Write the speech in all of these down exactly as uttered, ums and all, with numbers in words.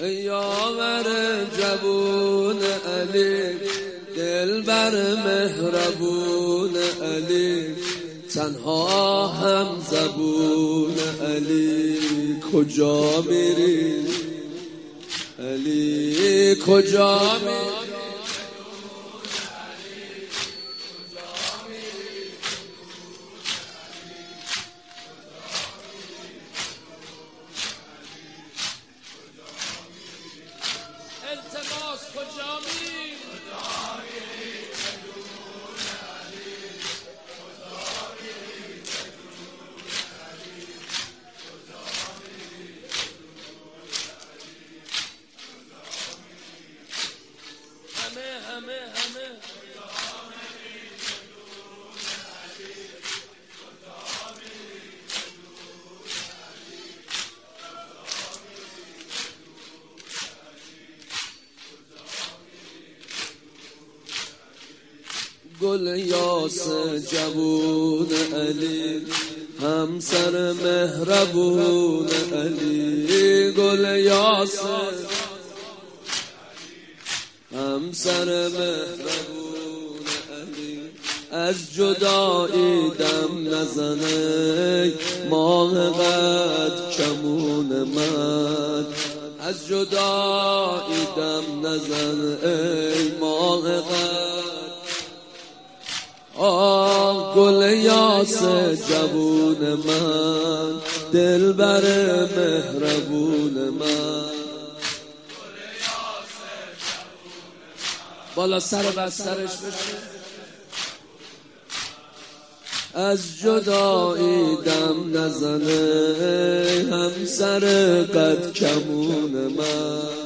ای یاور جوون علی، دلبر مهربون علی، تنها هم زبون علی. کجا میری علی، کجا میری؟ التماس کجا میری؟ همه همه همه گل یاس جوون علی، همسر مهربون علی. گل یاس همسر مهربون علی، از جدایی دم نزنه ماه قد کمون من. از جدایی دم نزنه ماه قد. آه گل یاس جوون من، دلبر مهربون من. بالا سر بسترش بشه. از جدایی دم نزنه همسر قد کمون من.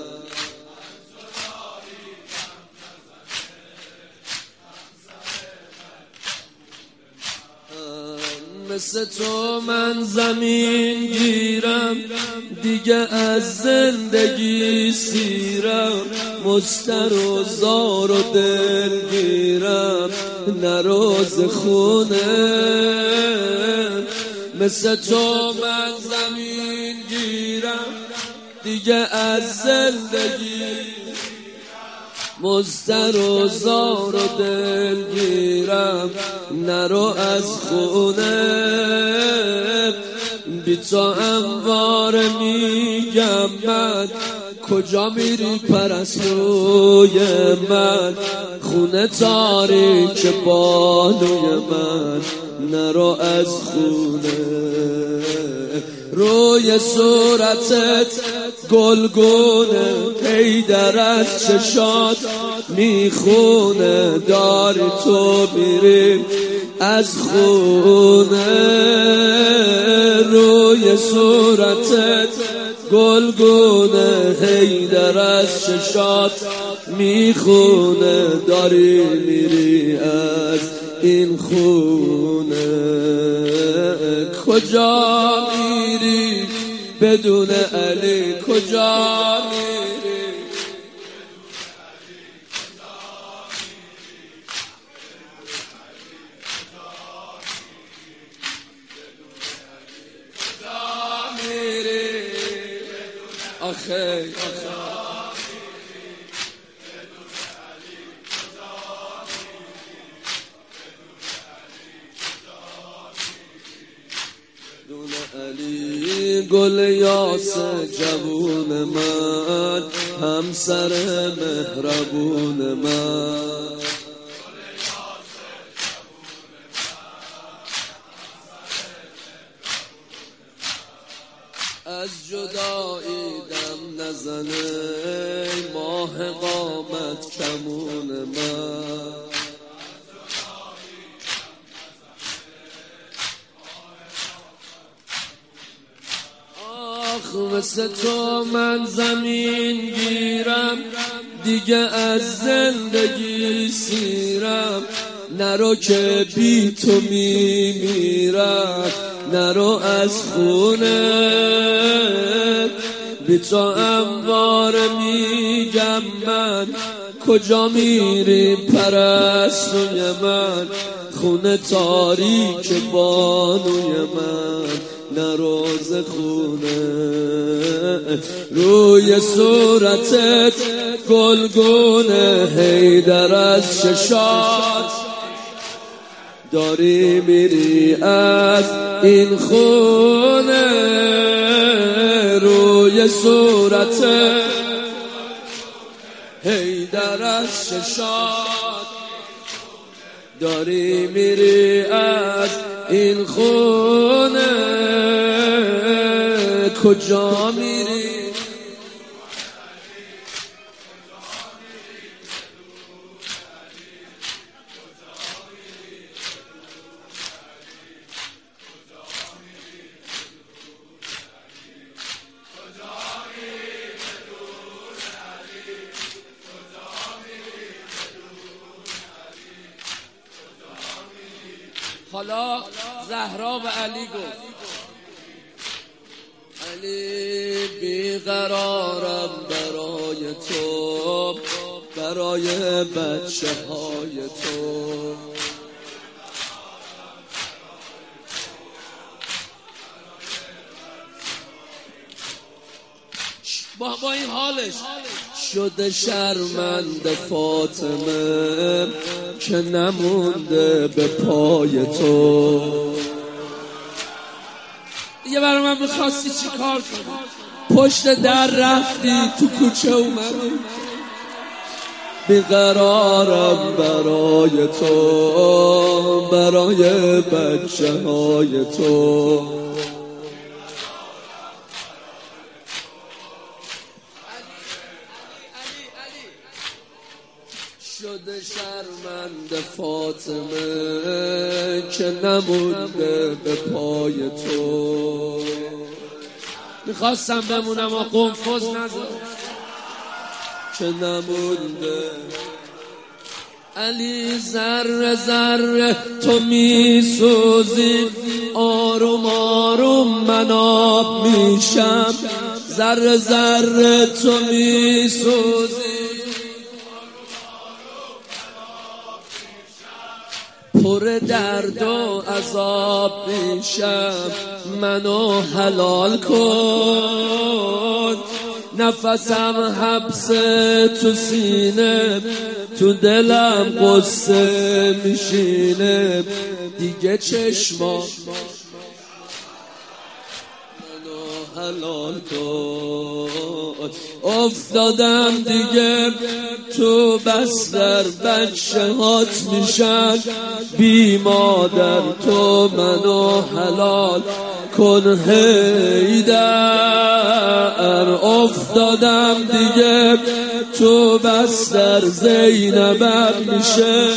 مثل تو من زمین گیرم، دیگه از زندگی سیرم. مستر و زار و دل گیرم، نروز خونه. مثل تو من زمین گیرم، دیگه از زندگی مستر و زار و دل گیرم. نرو از خونه، بی تو انوار میگم من. کجا میری پرستوی من؟ خونه تاریک بانوی من. نرو از خونه، روی صورتت گلگونه، پیدر از چشات میخونه. داری تو میری از خونه، روی صورتت گلگونه، پیدر از چشات میخونه. داری میری از این خونه. کجا میری بدون علی؟ کجا میری؟ آخه دون علی. گل یاس جوون من، همسر مهربون من. از جدایی دم نزنه ماه قامت کمون من. آخ مثل تو من زمین گیرم، دیگه از زندگی سیرم. نرو که بی تو میمیرم، نرو از خونه. بی تو انوار میگم من. کجا میری پرستوی من؟ خونه تاریک بانوی من. نروز خونه. روی صورتت گلگونه حیدر از چشات داری میری از این خونه. روی صورتت حیدر از چشات داری میری از این خونه. کجا میری؟ حالا زهرا و علی گفت علی بیقرارم برای تو، برای بچه های تو. با, با این حالش شده شرمنده فاطمه که نمونده به پای تو. یه برای من میخواستی چی کار کنی؟ پشت در رفتی تو کوچه اومدی. بیقرارم برای تو، برای بچه های تو. شده شرمنده فاطمه که نمونده به پای تو. میخواستم بمونم و قنفذ نذار که نمونده. علی ذره ذره تو میسوزی، آروم آروم من آب میشم. ذره ذره تو میسوزی، پر درد و عذاب میشم. منو حلال کن، نفسم حبس تو سینه، تو دلم قصه میشینه. دیگه چشما منو حلال کن. افتادم دیگه تو بستر، بچه هات میشن بی مادر. تو منو حلال کن حیدر. افتادم دیگه تو بستر، زینبم میشه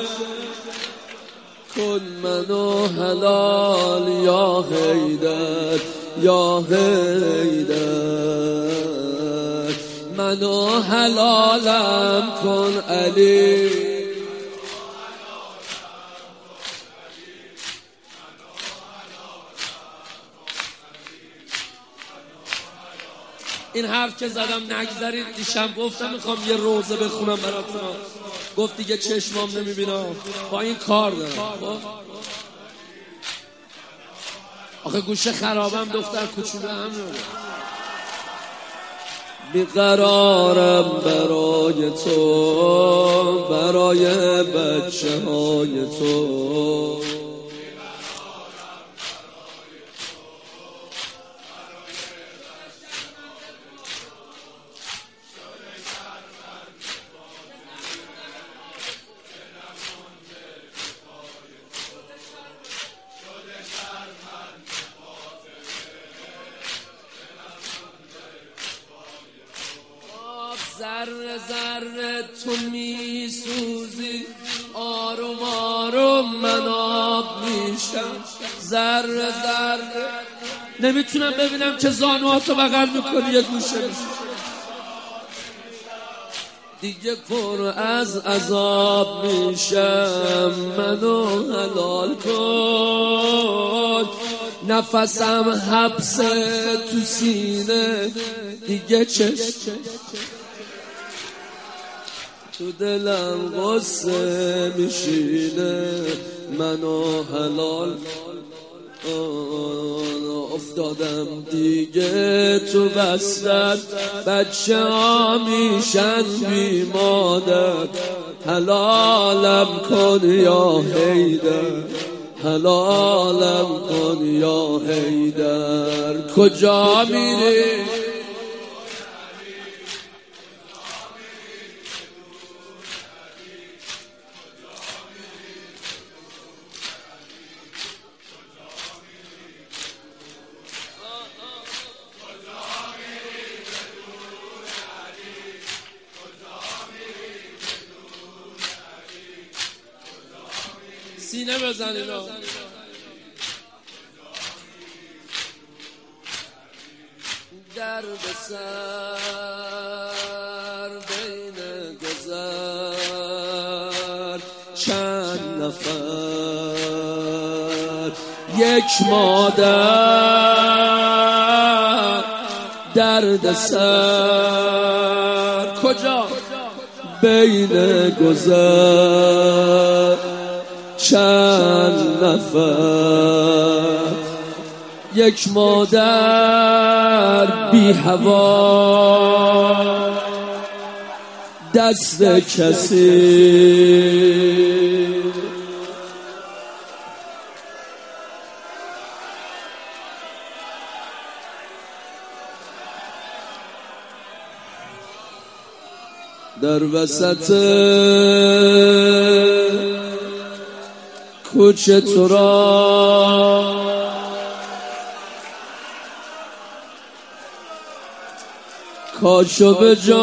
کن منو حلال یا حیدر، یا حیدر. منو حلالم کن علی. این حرف که زدم نگذارید. دیشب گفتم میخوام یه روزه بخونم براتون، گفت دیگه چشمام نمیبینم، با این کار دارم. آخه گوشه خرابم دختر کوچولو هم نمیده. بیقرارم برای تو، برای بچه های تو. ذره ذره تو میسوزی، آروم آروم من آب میشم. ذره ذره نمیتونم ببینم که زانواتو بغل میکنی یه گوشه میشه. دیگه پر از عذاب میشم. منو حلال کن، نفسم حبس تو سینه. دیگه چشم تو دلم غصه میشینه. منو حلال افتادم دیگه تو وصلت، بچه ها میشن بی مادر، حلالم کن یا حیدر، حلالم کن یا حیدر. کجا میری؟ سینه بزن اینا. درد سر بین گذر، چند نفر یک مادر. درد سر کجا؟ بین گذر، چند نفر یک مادر بی هوا، دست کسی. در وسط کوچه تو را کاشو به جای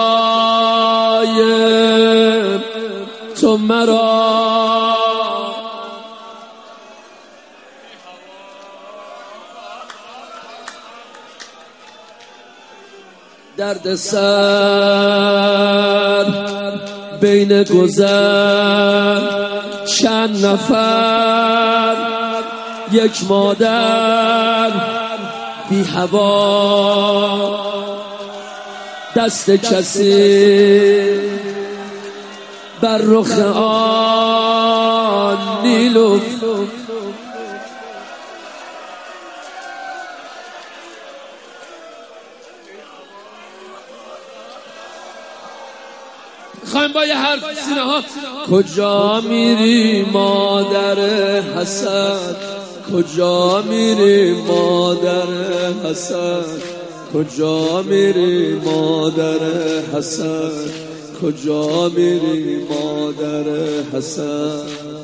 تو مرا، درد سر بین گذر، چند نفر یک مادر بی هوا، دست کسی بر رخ آن نیلوف. خواهیم با یه حرف سینه ها. کجا میری مادر حسن، کجا میری مادر حسن، کجا میری مادر حسن، کجا میری مادر حسن.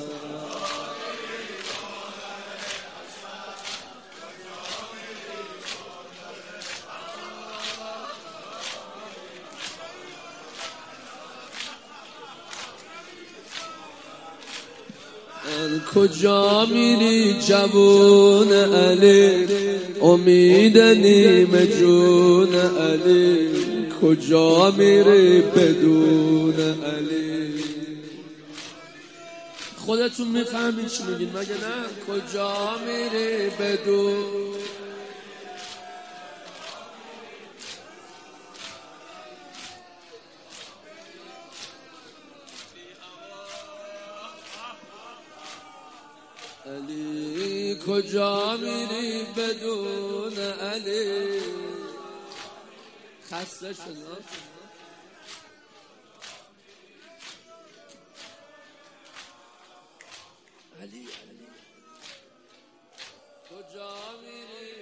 کجا میری جوون علی، امید نیم جون علی، کجا میری بدون علی؟ خودتون میفهمید چی میگین مگه نه؟ کجا میری بدون علی، کجا میری بدون علی؟ خسته شدم. علی علی کجا میری؟